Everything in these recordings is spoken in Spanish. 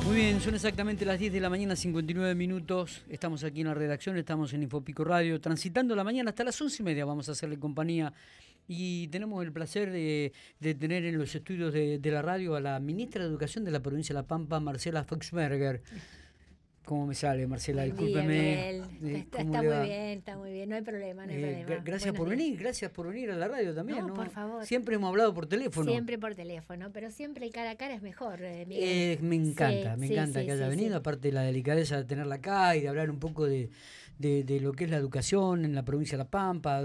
Muy bien, son exactamente las 10 de la mañana, 59 minutos. Estamos aquí en la redacción, estamos en Infopico Radio, transitando la mañana hasta las 11:30. Vamos a hacerle compañía y tenemos el placer de tener en los estudios de la radio a la ministra de Educación de la provincia de La Pampa, Marcela Foxberger. ¿Cómo me sale, Marcela? Buen día, Discúlpeme. Miguel. ¿Cómo le va? Está muy bien, no hay problema, no hay problema. Gracias Buenos por días. venir, gracias por venir a la radio también, No, ¿no? por favor. Siempre hemos hablado por teléfono. Siempre por teléfono, pero siempre el cara a cara es mejor, Miguel. Me encanta, Sí, que haya venido, sí. aparte de la delicadeza de tenerla acá y de hablar un poco de lo que es la educación en la provincia de La Pampa,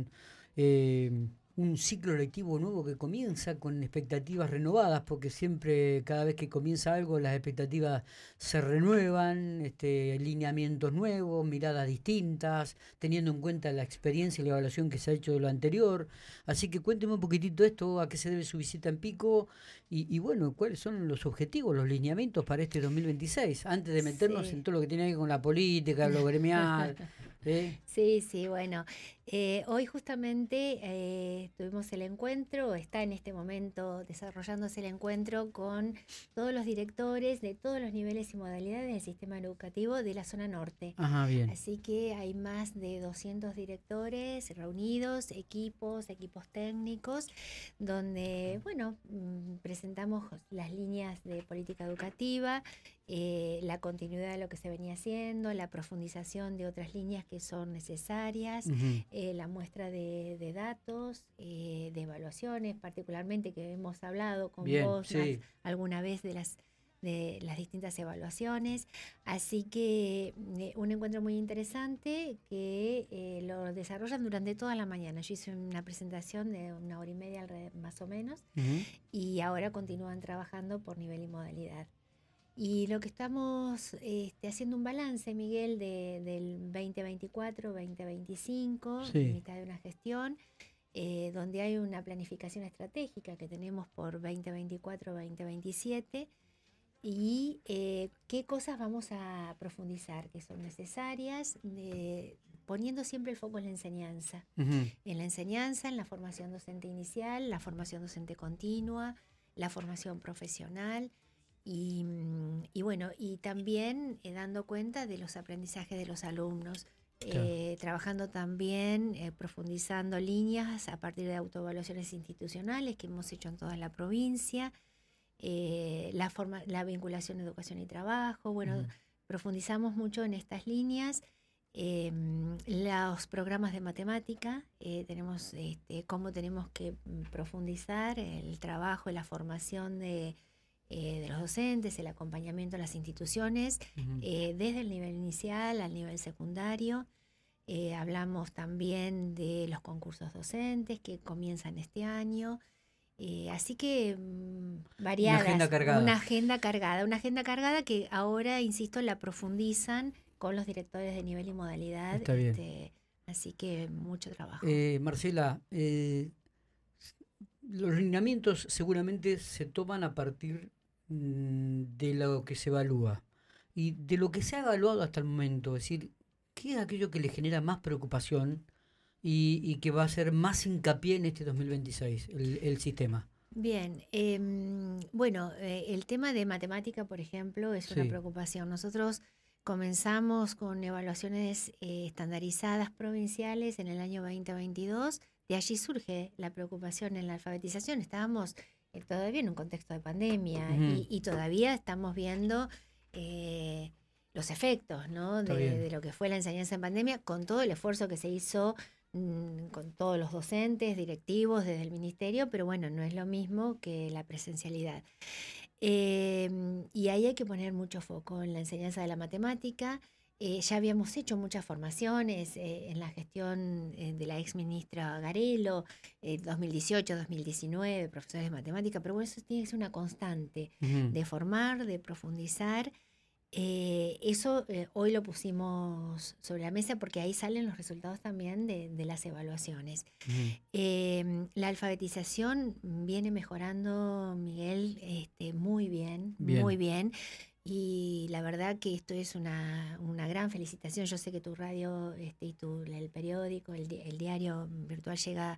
un ciclo lectivo nuevo que comienza con expectativas renovadas, porque siempre, cada vez que comienza algo, las expectativas se renuevan, lineamientos nuevos, miradas distintas, teniendo en cuenta la experiencia y la evaluación que se ha hecho de lo anterior. Así que cuénteme un poquitito esto, a qué se debe su visita en Pico y bueno, cuáles son los objetivos, los lineamientos para este 2026, antes de meternos en Sí. todo lo que tiene que ver con la política, lo gremial. Sí, bueno. Hoy justamente tuvimos el encuentro, está en este momento desarrollándose el encuentro con todos los directores de todos los niveles y modalidades del sistema educativo de la zona norte. Ajá, bien. Así que hay más de 200 directores reunidos, equipos técnicos, donde, bueno, presentamos las líneas de política educativa, la continuidad de lo que se venía haciendo, la profundización de otras líneas que son necesarias, la muestra de datos, de evaluaciones, particularmente que hemos hablado con Bien, vos sí. alguna vez de las distintas evaluaciones. Así que un encuentro muy interesante que lo desarrollan durante toda la mañana. Yo hice una presentación de 1 hora y media más o menos, y ahora continúan trabajando por nivel y modalidad. Y lo que estamos haciendo un balance, Miguel, del 2024-2025, Sí. mitad de una gestión, donde hay una planificación estratégica que tenemos por 2024-2027 y qué cosas vamos a profundizar, que son necesarias, poniendo siempre el foco en la enseñanza. En la enseñanza, en la formación docente inicial, la formación docente continua, la formación profesional. Y bueno, y también dando cuenta de los aprendizajes de los alumnos, Claro. trabajando también, profundizando líneas a partir de autoevaluaciones institucionales que hemos hecho en toda la provincia, la vinculación educación y trabajo. Bueno, profundizamos mucho en estas líneas. Los programas de matemática, tenemos cómo tenemos que profundizar el trabajo y la formación de los docentes, el acompañamiento a las instituciones, desde el nivel inicial al nivel secundario. Hablamos también de los concursos docentes que comienzan este año. Así que variadas. Una agenda cargada que ahora, insisto, la profundizan con los directores de nivel y modalidad. Está bien. Así que mucho trabajo. Marcela, los lineamientos seguramente se toman a partir de lo que se evalúa y de lo que se ha evaluado hasta el momento, es decir, ¿qué es aquello que le genera más preocupación y que va a hacer más hincapié en este 2026, el sistema? Bien, bueno, el tema de matemática, por ejemplo, es una preocupación. Nosotros comenzamos con evaluaciones estandarizadas provinciales en el año 2022. De allí surge la preocupación en la alfabetización. Estábamos todavía en un contexto de pandemia y todavía estamos viendo los efectos, ¿no? de lo que fue la enseñanza en pandemia, con todo el esfuerzo que se hizo con todos los docentes, directivos desde el ministerio, pero bueno, no es lo mismo que la presencialidad. Y ahí hay que poner mucho foco en la enseñanza de la matemática. Ya habíamos hecho muchas formaciones en la gestión de la ex ministra Garelo, 2018-2019, profesores de matemática, pero bueno, eso tiene que ser una constante de formar, de profundizar. Eso hoy lo pusimos sobre la mesa porque ahí salen los resultados también de las evaluaciones. La alfabetización viene mejorando, Miguel, muy bien, muy bien. Y la verdad que esto es una gran felicitación. Yo sé que tu radio y el periódico, el diario virtual llega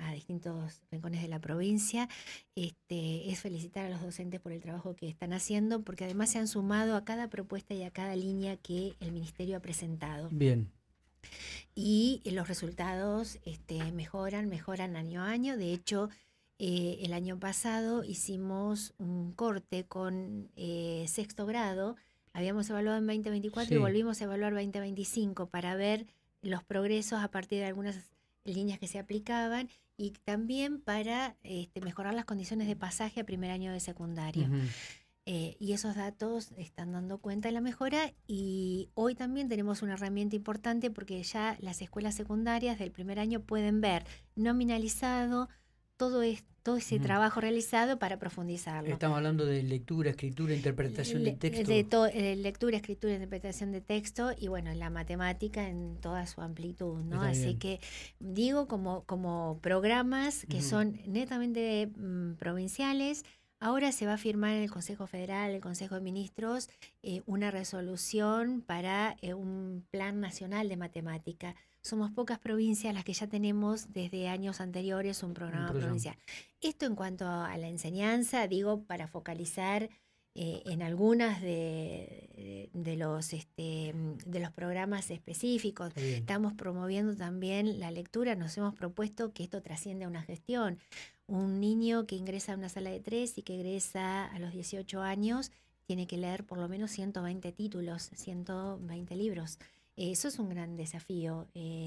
a distintos rincones de la provincia, es felicitar a los docentes por el trabajo que están haciendo, porque además se han sumado a cada propuesta y a cada línea que el Ministerio ha presentado. Bien. Y los resultados mejoran año a año. De hecho, el año pasado hicimos un corte con sexto grado. Habíamos evaluado en 2024 y volvimos a evaluar 2025 para ver los progresos a partir de algunas líneas que se aplicaban y también para mejorar las condiciones de pasaje a primer año de secundario. Y esos datos están dando cuenta de la mejora, y hoy también tenemos una herramienta importante porque ya las escuelas secundarias del primer año pueden ver nominalizado todo ese trabajo realizado para profundizarlo. Estamos hablando de lectura, escritura, interpretación de texto. Lectura, escritura, interpretación de texto y bueno, la matemática en toda su amplitud, ¿no? Está Así bien. que digo como programas que son netamente provinciales. Ahora se va a firmar en el Consejo Federal, el Consejo de Ministros, una resolución para un plan nacional de matemática. Somos pocas provincias las que ya tenemos desde años anteriores un programa provincial. Esto en cuanto a la enseñanza, digo, para focalizar en algunas de los programas específicos. Estamos promoviendo también la lectura. Nos hemos propuesto que esto trasciende a una gestión. Un niño que ingresa a una sala de 3 y que egresa a los 18 años tiene que leer por lo menos 120 títulos, 120 libros. Eso es un gran desafío.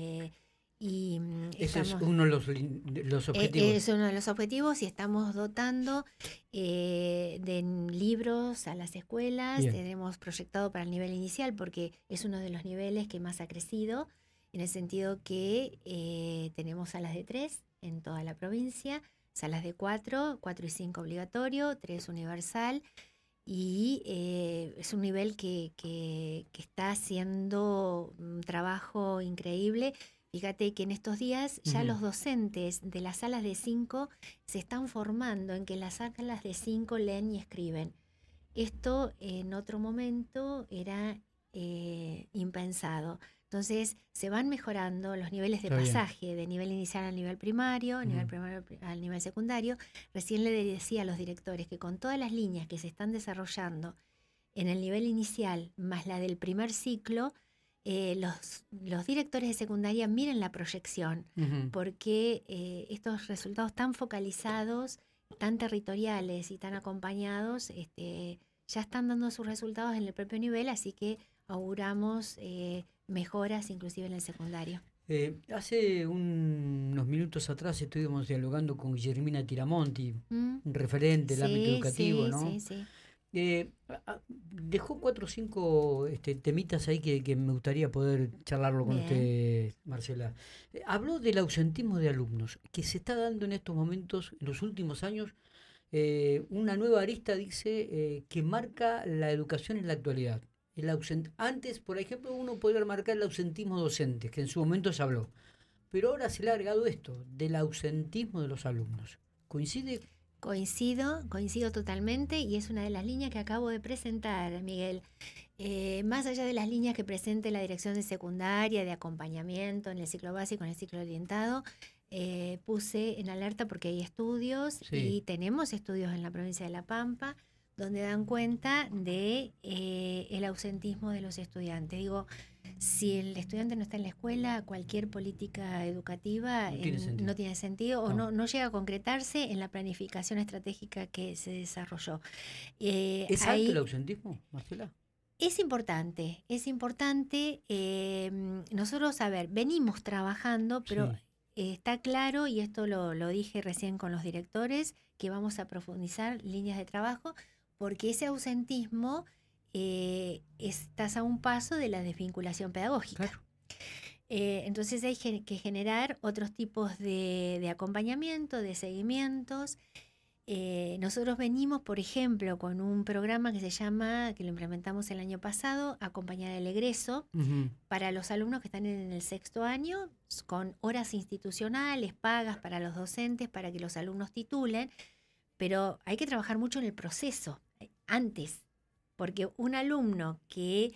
Ese es uno de los objetivos. Es uno de los objetivos y estamos dotando de libros a las escuelas. Bien. Tenemos proyectado para el nivel inicial porque es uno de los niveles que más ha crecido, en el sentido que tenemos salas de 3 en toda la provincia, salas de 4 y 5 obligatorio, 3 universal. Y es un nivel que está haciendo un trabajo increíble. Fíjate que en estos días ya los docentes de las salas de 5 se están formando en que las salas de 5 leen y escriben. Esto en otro momento era impensado. Entonces se van mejorando los niveles de pasaje de nivel inicial al nivel primario, nivel primario al nivel secundario. Recién le decía a los directores que con todas las líneas que se están desarrollando en el nivel inicial más la del primer ciclo, los directores de secundaria miren la proyección, porque estos resultados tan focalizados, tan territoriales y tan acompañados, ya están dando sus resultados en el propio nivel, así que auguramos mejoras inclusive en el secundario. Hace unos minutos atrás estuvimos dialogando con Guillermina Tiramonti, un referente del ámbito educativo, ¿no? Sí. Dejó 4 o 5 temitas ahí que me gustaría poder charlarlo con usted, Marcela. Habló del ausentismo de alumnos, que se está dando en estos momentos, en los últimos años, una nueva arista, dice, que marca la educación en la actualidad. Antes, por ejemplo, uno podía marcar el ausentismo docente, que en su momento se habló. Pero ahora se le ha agregado esto, del ausentismo de los alumnos. ¿Coincide? Coincido totalmente, y es una de las líneas que acabo de presentar, Miguel. Más allá de las líneas que presente la dirección de secundaria, de acompañamiento en el ciclo básico, en el ciclo orientado, puse en alerta porque hay estudios y tenemos estudios en la provincia de La Pampa donde dan cuenta de el ausentismo de los estudiantes. Digo, si el estudiante no está en la escuela, cualquier política educativa no tiene sentido o no llega a concretarse en la planificación estratégica que se desarrolló. ¿Es alto el ausentismo, Marcela? Es importante. Nosotros, venimos trabajando, pero está claro, y esto lo dije recién con los directores, que vamos a profundizar líneas de trabajo, porque ese ausentismo estás a un paso de la desvinculación pedagógica. Claro. Entonces hay que generar otros tipos de acompañamiento, de seguimientos. Nosotros venimos, por ejemplo, con un programa que se llama, que lo implementamos el año pasado, Acompañar el Egreso, para los alumnos que están en el 6º año, con horas institucionales, pagas para los docentes, para que los alumnos titulen, pero hay que trabajar mucho en el proceso, antes, porque un alumno que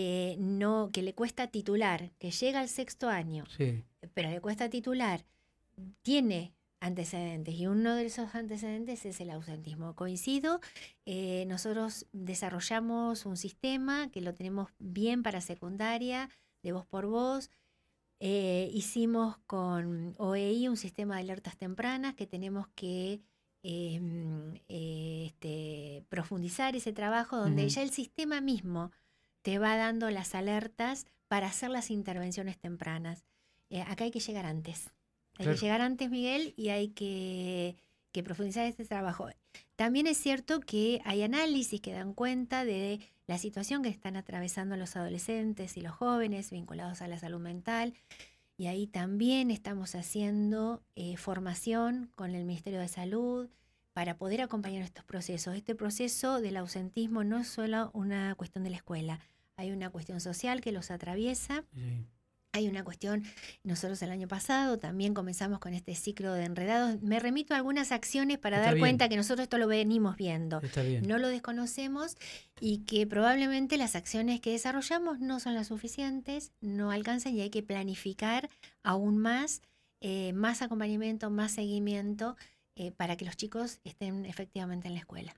le cuesta titular, que llega al 6º año, pero le cuesta titular, tiene antecedentes, y uno de esos antecedentes es el ausentismo. Coincido, nosotros desarrollamos un sistema que lo tenemos bien para secundaria, de voz por voz. Hicimos con OEI un sistema de alertas tempranas que tenemos que profundizar ese trabajo, donde ya el sistema mismo te va dando las alertas para hacer las intervenciones tempranas. Acá hay que llegar antes. Hay que llegar antes, Miguel, y hay que profundizar este trabajo. También es cierto que hay análisis que dan cuenta de la situación que están atravesando los adolescentes y los jóvenes vinculados a la salud mental, y ahí también estamos haciendo formación con el Ministerio de Salud para poder acompañar estos procesos. Este proceso del ausentismo no es solo una cuestión de la escuela, hay una cuestión social que los atraviesa. Sí. Hay una cuestión, nosotros el año pasado también comenzamos con este ciclo de enredados. Me remito a algunas acciones para dar cuenta que nosotros esto lo venimos viendo. No lo desconocemos, y que probablemente las acciones que desarrollamos no son las suficientes, no alcanzan, y hay que planificar aún más, más acompañamiento, más seguimiento, para que los chicos estén efectivamente en la escuela.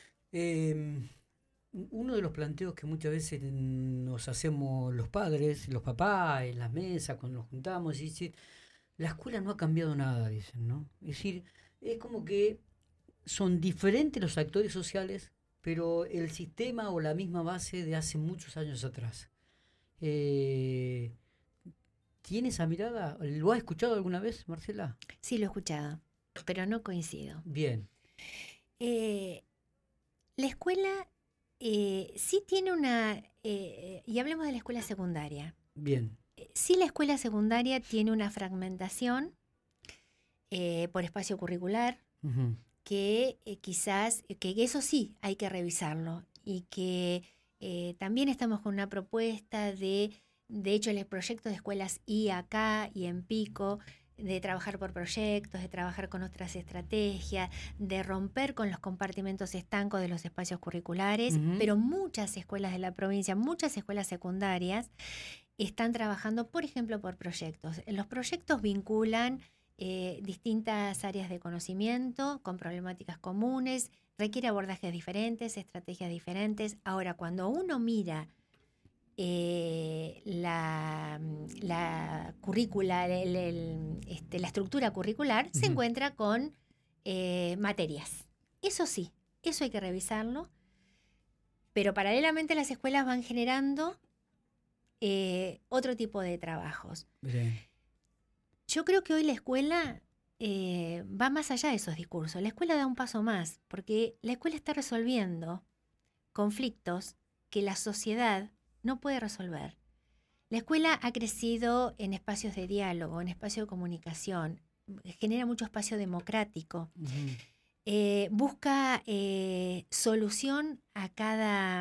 Uno de los planteos que muchas veces nos hacemos los padres, los papás, en las mesas, cuando nos juntamos, es decir, la escuela no ha cambiado nada, dicen, ¿no? Es decir, es como que son diferentes los actores sociales, pero el sistema o la misma base de hace muchos años atrás. ¿Tiene esa mirada? ¿Lo ha escuchado alguna vez, Marcela? Sí, lo he escuchado, pero no coincido. Bien. La escuela... sí tiene una, y hablemos de la escuela secundaria. Bien. Sí, la escuela secundaria tiene una fragmentación por espacio curricular, que quizás, que eso sí hay que revisarlo, y que también estamos con una propuesta de hecho, el proyecto de escuelas I acá y en Pico, de trabajar por proyectos, de trabajar con otras estrategias, de romper con los compartimentos estancos de los espacios curriculares, pero muchas escuelas de la provincia, muchas escuelas secundarias están trabajando, por ejemplo, por proyectos. Los proyectos vinculan distintas áreas de conocimiento con problemáticas comunes, requiere abordajes diferentes, estrategias diferentes. Ahora, cuando uno mira la currícula, la estructura curricular, se encuentra con materias. Eso sí, eso hay que revisarlo, pero paralelamente las escuelas van generando otro tipo de trabajos. Bien. Yo creo que hoy la escuela va más allá de esos discursos. La escuela da un paso más, porque la escuela está resolviendo conflictos que la sociedad no puede resolver. La escuela ha crecido en espacios de diálogo, en espacios de comunicación, genera mucho espacio democrático, busca solución a cada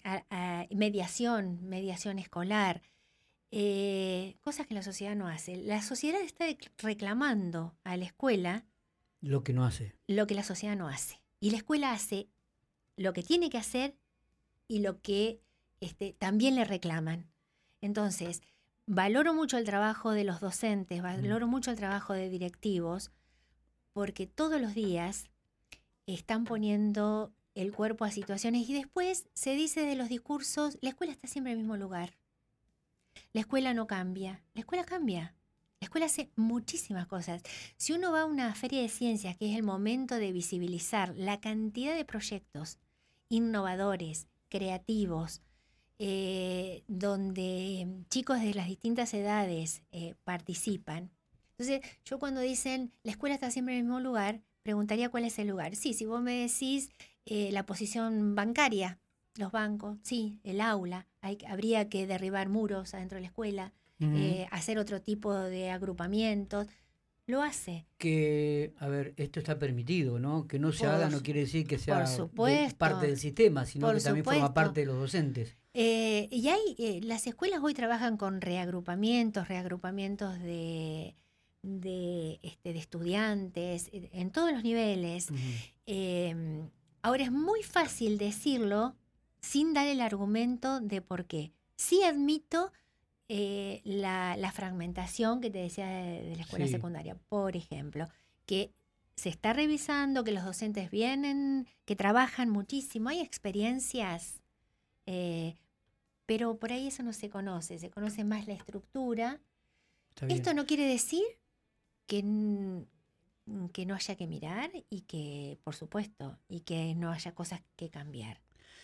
mediación escolar, cosas que la sociedad no hace. La sociedad está reclamando a la escuela lo que no hace. Lo que la sociedad no hace. Y la escuela hace lo que tiene que hacer y lo que también le reclaman. Entonces, valoro mucho el trabajo de los docentes, valoro mucho el trabajo de directivos, porque todos los días están poniendo el cuerpo a situaciones, y después se dice de los discursos, la escuela está siempre en el mismo lugar. La escuela no cambia, la escuela cambia. La escuela hace muchísimas cosas. Si uno va a una feria de ciencias, que es el momento de visibilizar la cantidad de proyectos innovadores, creativos, donde chicos de las distintas edades participan. Entonces, yo cuando dicen la escuela está siempre en el mismo lugar, preguntaría cuál es el lugar. Sí, si vos me decís la posición bancaria, los bancos, sí, el aula, habría que derribar muros adentro de la escuela, hacer otro tipo de agrupamientos. Lo hace. Que, a ver, esto está permitido, ¿no? Que no se haga no quiere decir que sea parte del sistema, sino que también forma parte de los docentes. Y hay, las escuelas hoy trabajan con reagrupamientos de estudiantes, en todos los niveles. Ahora es muy fácil decirlo sin dar el argumento de por qué. Sí admito la fragmentación que te decía de la escuela secundaria, por ejemplo, que se está revisando, que los docentes vienen, que trabajan muchísimo, hay experiencias, pero por ahí eso no se conoce más la estructura. Esto no quiere decir que no haya que mirar y que, por supuesto, y que no haya cosas que cambiar.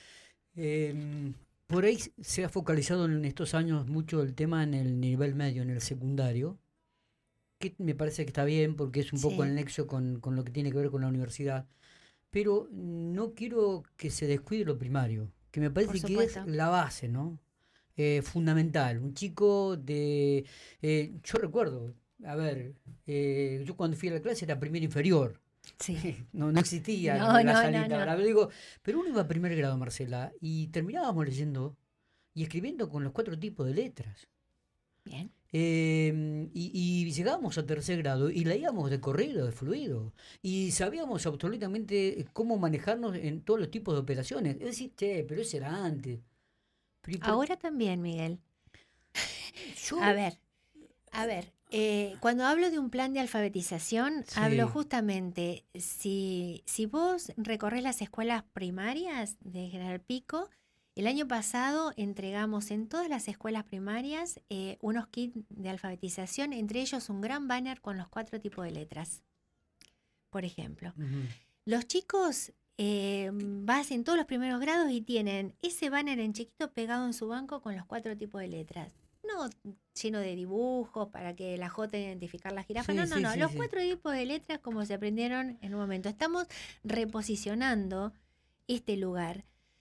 Por ahí se ha focalizado en estos años mucho el tema en el nivel medio, en el secundario, que me parece que está bien porque es un poco el nexo con lo que tiene que ver con la universidad, pero no quiero que se descuide lo primario, que me parece que es la base, ¿no? Fundamental. Un chico de... yo recuerdo, a ver, yo cuando fui a la clase era primero inferior. Sí. No existía la salita. Ahora digo, pero uno iba a primer grado, Marcela, y terminábamos leyendo y escribiendo con los 4 tipos de letras. Bien. Y llegábamos a tercer grado y leíamos de corrido, de fluido. Y sabíamos absolutamente cómo manejarnos en todos los tipos de operaciones. Es decir, pero eso era antes. Ahora también, Miguel. A ver. Cuando hablo de un plan de alfabetización, hablo justamente, si vos recorres las escuelas primarias de General Pico, el año pasado entregamos en todas las escuelas primarias unos kits de alfabetización, entre ellos un gran banner con los 4 tipos de letras, por ejemplo. Uh-huh. Los chicos vas en todos los primeros grados y tienen ese banner en chiquito pegado en su banco con los 4 tipos de letras. No lleno de dibujos para que la J identificar la jirafa. No. Los 4 tipos de letras como se aprendieron en un momento. Estamos reposicionando este lugar.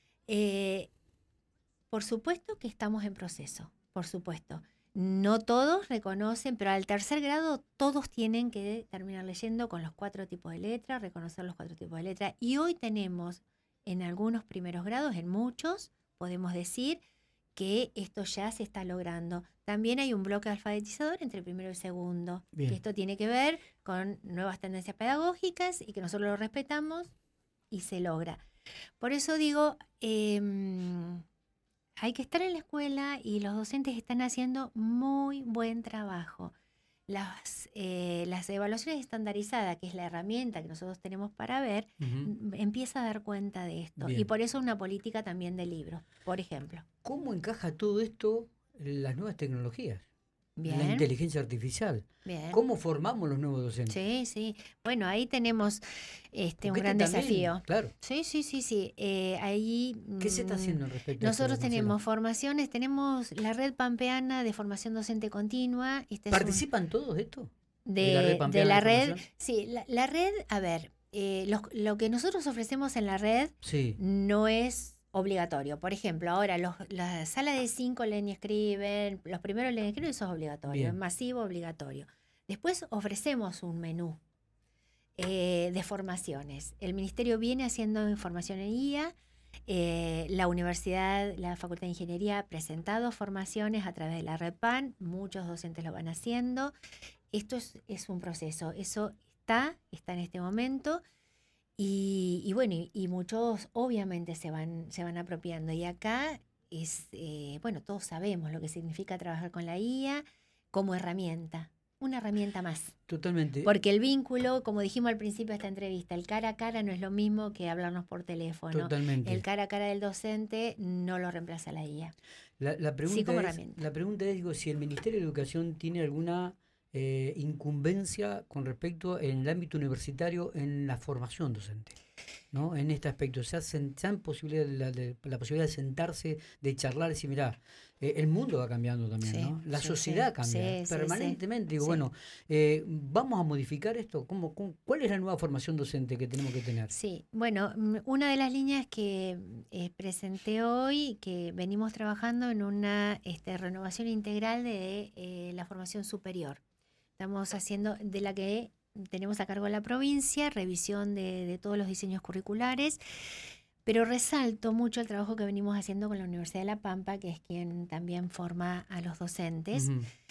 Por supuesto que estamos en proceso, por supuesto. No todos reconocen, pero al tercer grado todos tienen que terminar leyendo con los 4 tipos de letras, reconocer los 4 tipos de letras. Y hoy tenemos en algunos primeros grados, en muchos, podemos decir que esto ya se está logrando. También hay un bloque alfabetizador entre el primero y el segundo. Bien. Que esto tiene que ver con nuevas tendencias pedagógicas y que nosotros lo respetamos y se logra. Por eso digo, hay que estar en la escuela y los docentes están haciendo muy buen trabajo. Las evaluaciones estandarizadas, que es la herramienta que nosotros tenemos para ver, empieza a dar cuenta de esto. Bien. Y por eso una política también de libros, por ejemplo. ¿Cómo encaja todo esto en las nuevas tecnologías? Bien. La inteligencia artificial. Bien. ¿Cómo formamos los nuevos docentes? Sí. Bueno, ahí tenemos un gran desafío. Claro. Sí. Ahí, ¿qué se está haciendo al respecto? Nosotros tenemos formaciones, tenemos la Red Pampeana de Formación Docente Continua. ¿Participan todos de esto? De la red. Sí, la red, a ver, lo que nosotros ofrecemos en la red no es obligatorio. Por ejemplo, ahora la sala de 5 leen y escriben, los primeros leen y escriben, eso es obligatorio, bien. Es masivo, obligatorio. Después ofrecemos un menú de formaciones. El Ministerio viene haciendo información en IA, la universidad, la Facultad de Ingeniería ha presentado formaciones a través de la Red PAN, muchos docentes lo van haciendo. Esto es un proceso, eso está en este momento. Y bueno, y muchos obviamente se van apropiando. Y acá todos sabemos lo que significa trabajar con la IA como herramienta, una herramienta más. Totalmente. Porque el vínculo, como dijimos al principio de esta entrevista, el cara a cara no es lo mismo que hablarnos por teléfono. Totalmente. El cara a cara del docente no lo reemplaza la IA. La pregunta es, digo, si el Ministerio de Educación tiene alguna incumbencia con respecto en el ámbito universitario en la formación docente, ¿no? En este aspecto, se han la posibilidad de sentarse, de charlar y decir, mirá, el mundo va cambiando también, ¿no? La sociedad cambia permanentemente. Digo, bueno, ¿vamos a modificar esto? ¿Cuál es la nueva formación docente que tenemos que tener? Sí, bueno, una de las líneas que presenté hoy, que venimos trabajando en una renovación integral de la formación superior. Estamos haciendo, de la que tenemos a cargo la provincia, revisión de todos los diseños curriculares, pero resalto mucho el trabajo que venimos haciendo con la Universidad de La Pampa, que es quien también forma a los docentes.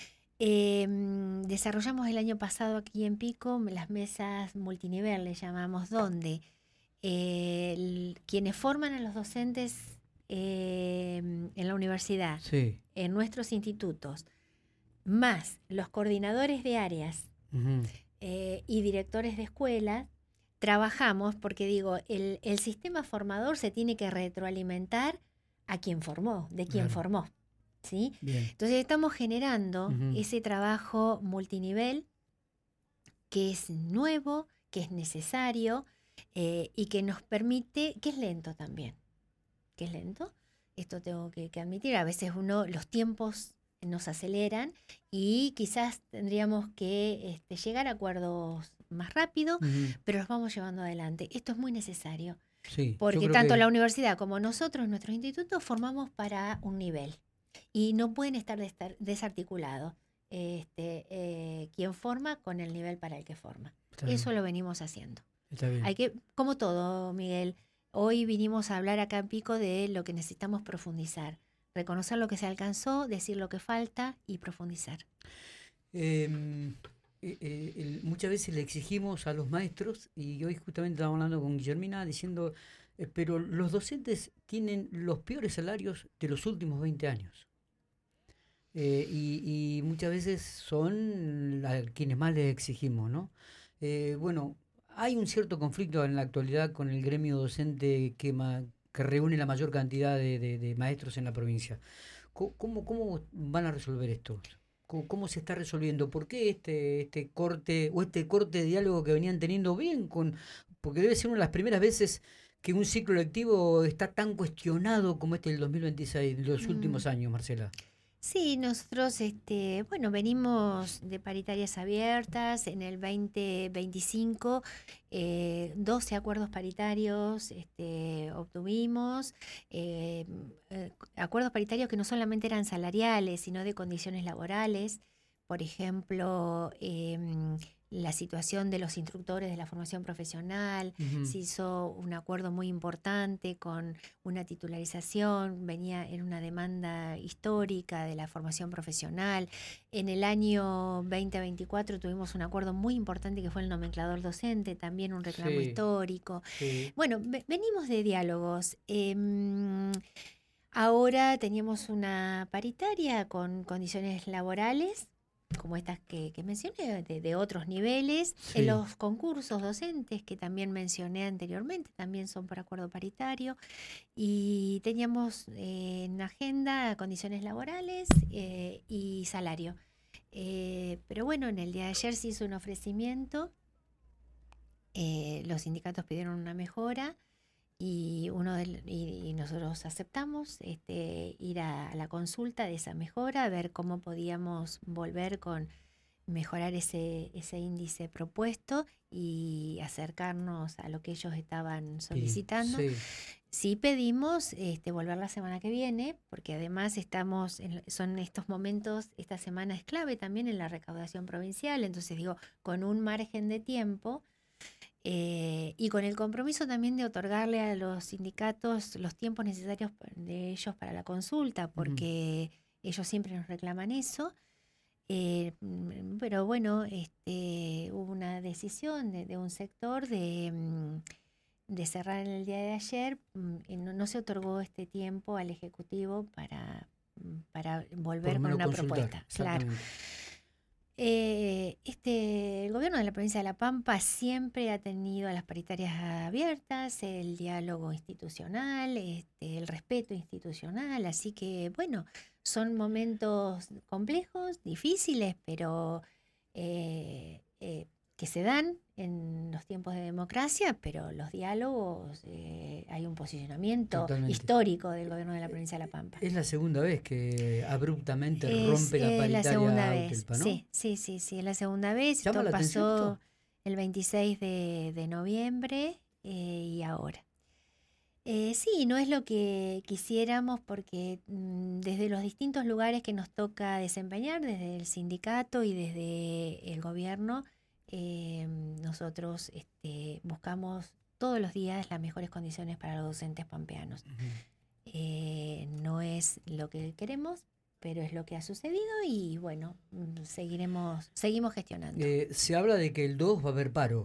Uh-huh. Desarrollamos el año pasado aquí en Pico las mesas multinivel, le llamamos, donde quienes forman a los docentes en la universidad, Sí. en nuestros institutos, más los coordinadores de áreas Ujú. Y directores de escuelas, trabajamos porque digo, el sistema formador se tiene que retroalimentar a quien formó, de quien Claro. formó, ¿sí? Bien. Entonces estamos generando Ujú. ese trabajo multinivel que es nuevo, que es necesario y que nos permite, que es lento también, que es lento. Esto tengo que admitir, a veces los tiempos nos aceleran y quizás tendríamos que llegar a acuerdos más rápido, Ujú. pero los vamos llevando adelante. Esto es muy necesario, Sí, yo porque creo tanto la que universidad como nosotros, nuestros institutos, formamos para un nivel y no pueden estar desarticulados quien forma con el nivel para el que forma. está Eso bien. lo venimos haciendo. Está bien. Hay que, como todo, Miguel, hoy vinimos a hablar acá en Pico de lo que necesitamos profundizar. Reconocer lo que se alcanzó, decir lo que falta y profundizar. Em, Muchas veces le exigimos a los maestros, y hoy justamente estaba hablando con Guillermina diciendo, pero los docentes tienen los peores salarios de los últimos 20 años. Y muchas veces son quienes más les exigimos, ¿no? Bueno, hay un cierto conflicto en la actualidad con el gremio docente que reúne la mayor cantidad de maestros en la provincia. ¿Cómo van a resolver esto? ¿Cómo se está resolviendo? ¿Por qué este corte o este corte de diálogo que venían teniendo bien con... Porque debe ser una de las primeras veces que un ciclo lectivo está tan cuestionado como este del 2026, de los Mm. últimos años, Marcela. Sí, nosotros, bueno, venimos de paritarias abiertas. En el 2025, 12 acuerdos paritarios obtuvimos. eh, Acuerdos paritarios que no solamente eran salariales, sino de condiciones laborales. Por ejemplo, la situación de los instructores de la formación profesional. Ujú. Se hizo un acuerdo muy importante con una titularización, venía en una demanda histórica de la formación profesional. En el año 2024 tuvimos un acuerdo muy importante que fue el nomenclador docente, también un reclamo Sí, histórico. sí. Bueno, venimos de diálogos. Ahora teníamos una paritaria con condiciones laborales como estas que mencioné, de otros niveles. En Sí. los concursos docentes que también mencioné anteriormente, también son por acuerdo paritario. Y teníamos en agenda condiciones laborales y salario. Pero bueno, en el día de ayer se hizo un ofrecimiento, los sindicatos pidieron una mejora y nosotros aceptamos ir a la consulta de esa mejora, a ver cómo podíamos volver con mejorar ese índice propuesto y acercarnos a lo que ellos estaban solicitando. Sí. Sí pedimos volver la semana que viene, porque además son estos momentos, esta semana es clave también en la recaudación provincial, entonces digo, con un margen de tiempo y con el compromiso también de otorgarle a los sindicatos los tiempos necesarios de ellos para la consulta, Ujú. porque ellos siempre nos reclaman eso. Pero bueno, hubo una decisión de un sector de cerrar en el día de ayer y no se otorgó este tiempo al Ejecutivo para Por lo volver con menos una consultar, propuesta. Claro. exactamente. El gobierno de la provincia de La Pampa siempre ha tenido las paritarias abiertas, el diálogo institucional, el respeto institucional, así que bueno, son momentos complejos, difíciles, pero que se dan en los tiempos de democracia, pero los diálogos, hay un posicionamiento Totalmente. histórico del gobierno de la provincia de La Pampa. Es la segunda vez que abruptamente Es rompe la la paritaria segunda vez, Autelpa, ¿no? sí, sí, sí, sí, es la segunda vez. ¿Llama Esto la atención pasó esto? el 26 de noviembre y ahora. Sí, no es lo que quisiéramos porque desde los distintos lugares que nos toca desempeñar, desde el sindicato y desde el gobierno, nosotros buscamos todos los días las mejores condiciones para los docentes pampeanos. Ujú. No es lo que queremos, pero es lo que ha sucedido y bueno, seguimos gestionando. Se habla de que el 2 va a haber paro.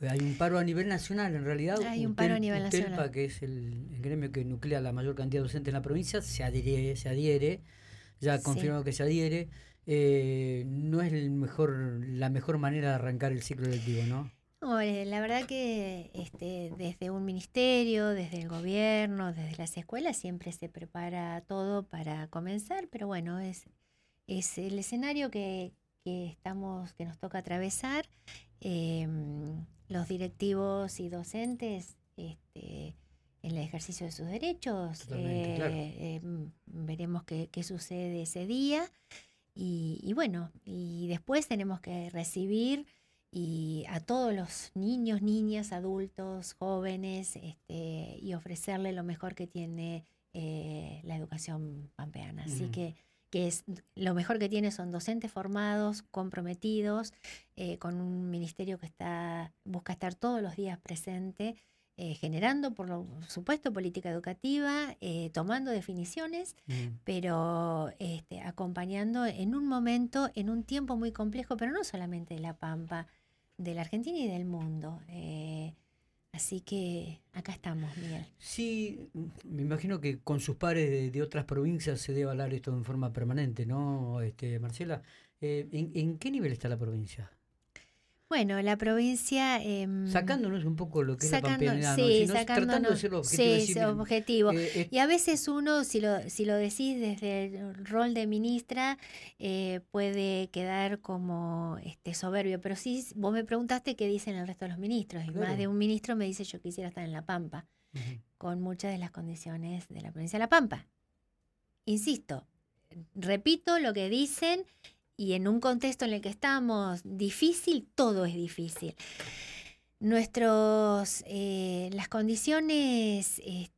Hay un paro a nivel nacional, en realidad. Hay un paro a nivel UTELPA, nacional. que es el gremio que nuclea la mayor cantidad de docentes en la provincia, se adhiere, ya ha Sí. confirmado que se adhiere. No es la mejor manera de arrancar el ciclo lectivo, ¿no? No, la verdad que desde un ministerio, desde el gobierno, desde las escuelas siempre se prepara todo para comenzar, pero bueno, es el escenario que nos toca atravesar. Los directivos y docentes en el ejercicio de sus derechos, Totalmente, claro. veremos qué sucede ese día y bueno, y después tenemos que recibir y a todos los niños, niñas, adultos, jóvenes, y ofrecerle lo mejor que tiene la educación pampeana. Así que es, lo mejor que tiene son docentes formados, comprometidos, con un ministerio que busca estar todos los días presente, generando, por supuesto, política educativa, tomando definiciones, pero acompañando en un momento, en un tiempo muy complejo, pero no solamente de La Pampa, de la Argentina y del mundo. Así que acá estamos, Miguel. Sí, me imagino que con sus pares de otras provincias se debe hablar esto en forma permanente, ¿no, Marcela? ¿En qué nivel está la provincia? Bueno, la provincia, Sacándonos un poco lo que es la sacando, pampeanidad, ¿no? sí, Sino tratando de sacándonos, ser objetivo, sí, decir, ese objetivo. eh, Y a veces uno, si lo decís desde el rol de ministra, puede quedar como soberbio. Pero sí, vos me preguntaste qué dicen el resto de los ministros. Y más claro. de un ministro me dice yo quisiera estar en La Pampa, Ujú. con muchas de las condiciones de la provincia de La Pampa. Insisto, repito lo que dicen y en un contexto en el que estamos difícil, todo es difícil. Las condiciones,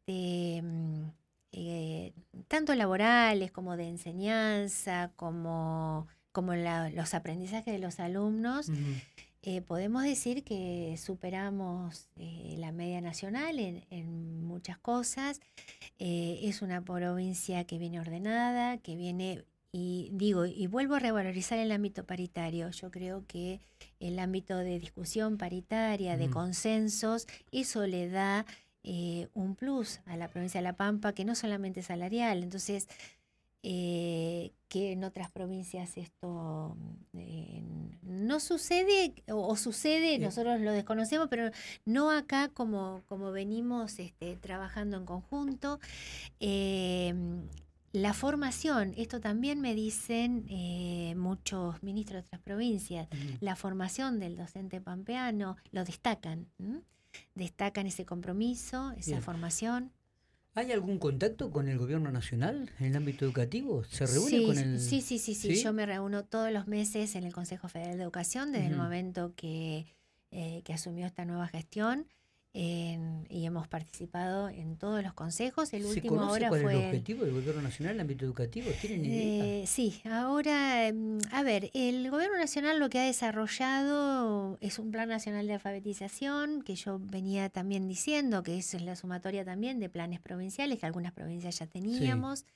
tanto laborales como de enseñanza, como los aprendizajes de los alumnos, Ujú. podemos decir que superamos la media nacional en muchas cosas. Es una provincia que viene ordenada, que viene, y vuelvo a revalorizar el ámbito paritario. Yo creo que el ámbito de discusión paritaria, de Ujú. consensos, eso le da un plus a la provincia de La Pampa, que no solamente es salarial. Entonces, que en otras provincias esto no sucede o sucede, Eh, nosotros lo desconocemos, pero no acá como venimos trabajando en conjunto. Eh, la formación, esto también me dicen muchos ministros de otras provincias, ujú. la formación del docente pampeano lo destacan, destacan ese compromiso, esa Bien. formación. ¿Hay algún contacto con el gobierno nacional en el ámbito educativo? ¿Se reúne con Sí, el...? sí, sí, sí, sí. Yo ¿Sí? me reúno todos los meses en el Consejo Federal de Educación desde el Ujú. momento que asumió esta nueva gestión y hemos participado en todos los consejos. El ¿Se último conoce ahora cuál es el fue objetivo del gobierno nacional en el ámbito educativo? ¿Tienen idea? sí, ahora, a ver, el Gobierno Nacional lo que ha desarrollado es un Plan Nacional de Alfabetización, que yo venía también diciendo, que es la sumatoria también de planes provinciales, que algunas provincias ya Sí. teníamos.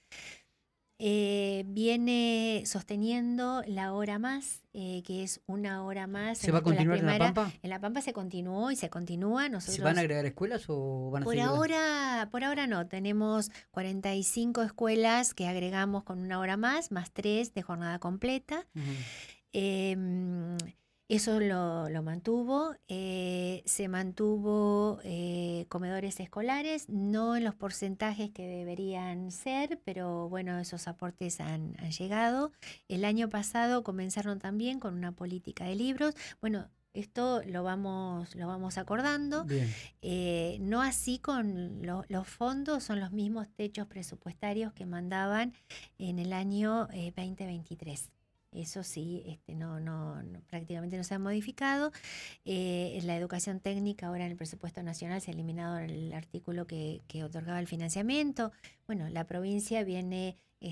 Viene sosteniendo la hora más, que es una hora más ¿Se en la va a escuela continuar en La primaria. Pampa? En La Pampa se continuó y se continúa. ¿Se van a Nosotros agregar escuelas o van a por seguir igual? ahora, por ahora no, tenemos 45 escuelas que agregamos con una hora más 3 de jornada completa. Ujú. Em, Eso lo mantuvo. Se mantuvo comedores escolares, no en los porcentajes que deberían ser, pero bueno, esos aportes han llegado. El año pasado comenzaron también con una política de libros. Bueno, esto lo vamos acordando. Bien. No así con los fondos, son los mismos techos presupuestarios que mandaban en el año 2023. Eso sí, prácticamente no se ha modificado. La educación técnica, ahora en el presupuesto nacional se ha eliminado el artículo que otorgaba el financiamiento. Bueno, la provincia viene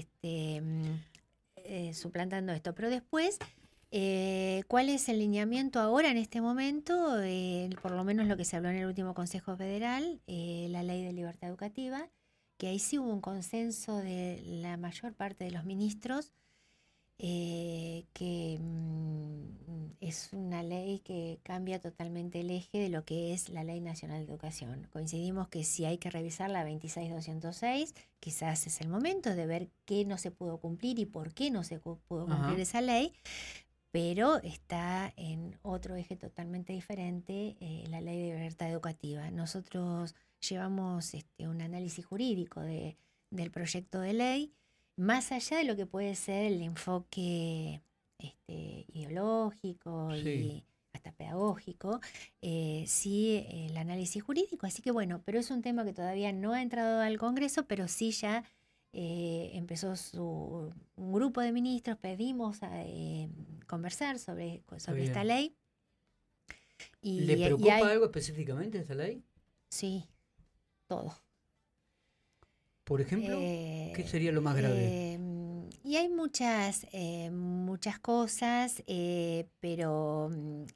suplantando esto, pero después ¿cuál es el lineamiento ahora en este momento? Por lo menos lo que se habló en el último Consejo Federal, la Ley de Libertad Educativa, que ahí sí hubo un consenso de la mayor parte de los ministros, que es una ley que cambia totalmente el eje de lo que es la Ley Nacional de Educación. Coincidimos que si hay que revisar la 26206, quizás es el momento de ver qué no se pudo cumplir y por qué no se pudo cumplir esa ley, pero está en otro eje totalmente diferente, la Ley de Libertad Educativa. Nosotros llevamos un análisis jurídico del proyecto de ley, más allá de lo que puede ser el enfoque ideológico y hasta pedagógico, sí el análisis jurídico. Así que bueno, pero es un tema que todavía no ha entrado al Congreso, pero sí ya empezó un grupo de ministros, pedimos conversar sobre esta ley. ¿Le preocupa algo específicamente esta ley? Sí, todo. Por ejemplo, ¿qué sería lo más grave? Y hay muchas cosas, pero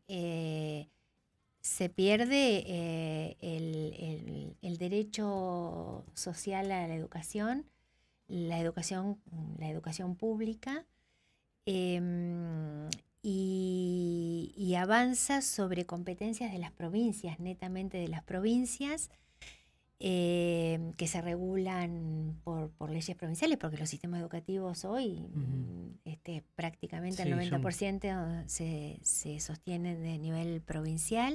se pierde el derecho social a la educación pública, y avanza sobre competencias de las provincias, netamente de las provincias, que se regulan por leyes provinciales, porque los sistemas educativos hoy prácticamente el 90% se sostienen de nivel provincial.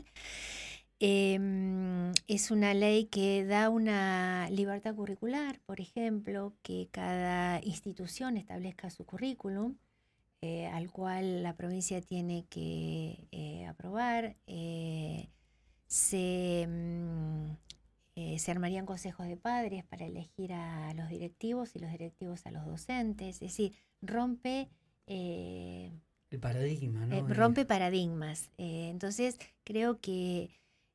Es una ley que da una libertad curricular, por ejemplo, que cada institución establezca su currículum, al cual la provincia tiene que aprobar. Se armarían consejos de padres para elegir a los directivos y los directivos a los docentes. Es decir, rompe el paradigma, ¿no? Rompe paradigmas. Entonces, creo que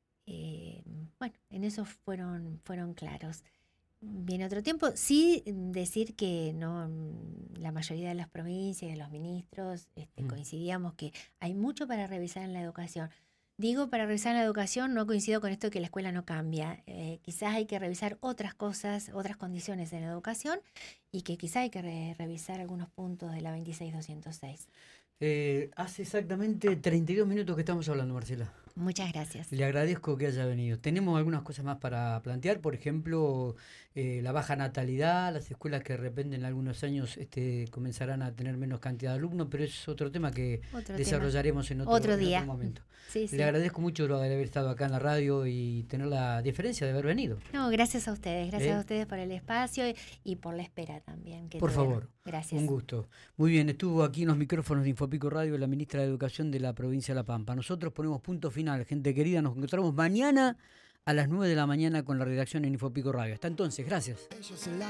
en eso fueron claros. Viene otro tiempo. Sí, decir que no, la mayoría de las provincias y de los ministros coincidíamos que hay mucho para revisar en la educación. Digo, para revisar en la educación, no coincido con esto de que la escuela no cambia. Quizás hay que revisar otras cosas, otras condiciones en la educación, y que quizás hay que revisar algunos puntos de la 26206. Hace exactamente 32 minutos que estamos hablando, Marcela. Muchas gracias. Le agradezco que haya venido. Tenemos algunas cosas más para plantear, por ejemplo, la baja natalidad, las escuelas que de repente en algunos años comenzarán a tener menos cantidad de alumnos, pero es otro tema que desarrollaremos en otro momento. Sí. Le agradezco mucho de haber estado acá en la radio y tener la diferencia de haber venido. No, gracias a ustedes. Gracias a ustedes por el espacio y por la espera también. Por favor. Gracias. Un gusto. Muy bien, estuvo aquí en los micrófonos de Infopico Radio la ministra de Educación de la provincia de La Pampa. Nosotros ponemos punto final, gente querida. Nos encontramos mañana a las 9 de la mañana con la redacción en Infopico Radio. Hasta entonces, gracias.